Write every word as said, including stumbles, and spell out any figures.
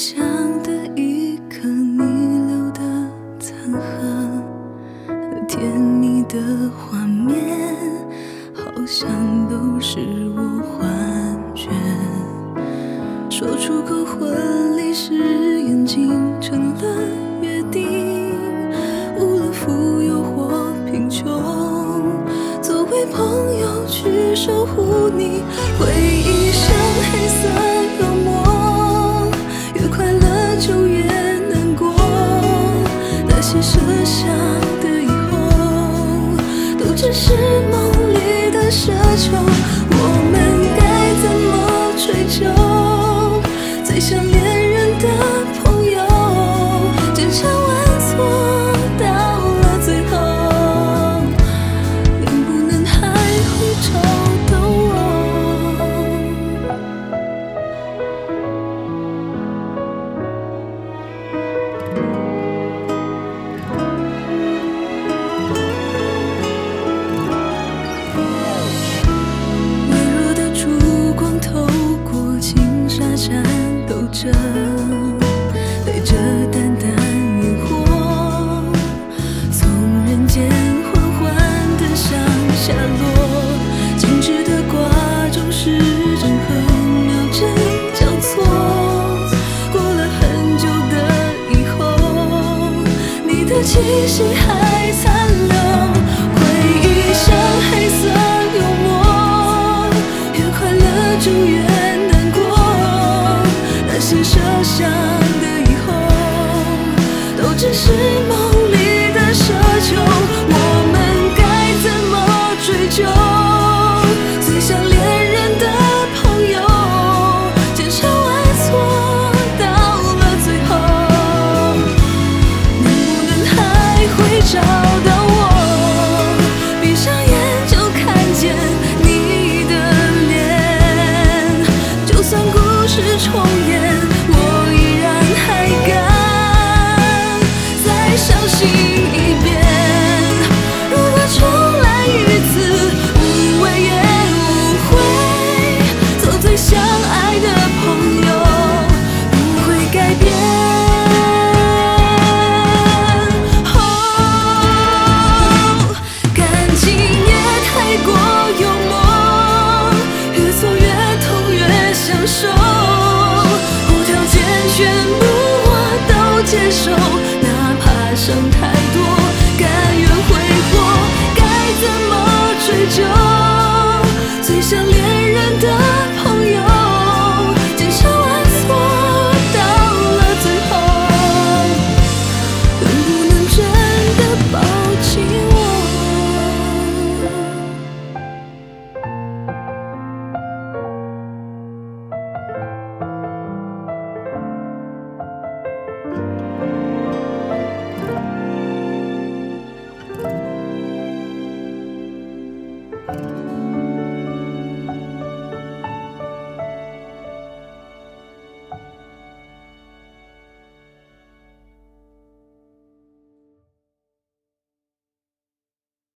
想的一刻你留的残痕，甜蜜的画面好像都是我幻觉。说出口婚礼誓言竟成了约定，无论富有或贫穷，作为朋友去守护你。回忆像黑色幽默，越快乐就越难过，那些设想的以后都只是梦里的奢求。我们该怎么追究最像恋人的朋友，争吵完错到了最后，能不能还会找到我？微弱的烛光透过轻纱颤抖着，对着淡淡烟火，从人间缓缓地上下落，静止的挂钟时针和秒针交错，过了很久的以后，你的气息还残留。回忆像黑色幽默，越快乐就越难过，那些设想的以后都只是梦里的奢求。我们该怎么追究最像恋人的朋友，争吵完错到了最后，能不能还会找到我？闭上眼就看见你的脸，就算故事重演，我依然还敢再相信一遍。如果重来一次，无畏也无悔，做最相爱的朋友，不会改变。哦，感情也太过幽默，越错越痛越享受，无条件全部我都接受，哪怕伤太多，甘愿挥霍。该怎么追究最像恋人的朋友，争吵完错到了最后，能不能真的抱紧我？